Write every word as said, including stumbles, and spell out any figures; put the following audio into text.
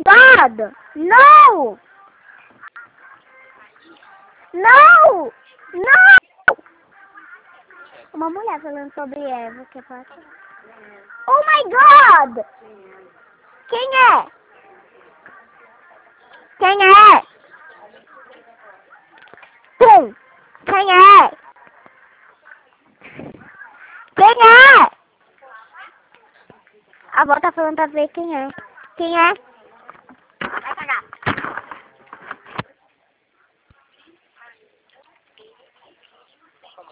God! No! No! No! Uma mulher falando sobre Eva, que passa. Oh my God! Quem é? Quem é? Pum! Quem é? Quem é? A avó tá falando pra ver quem é. Quem é?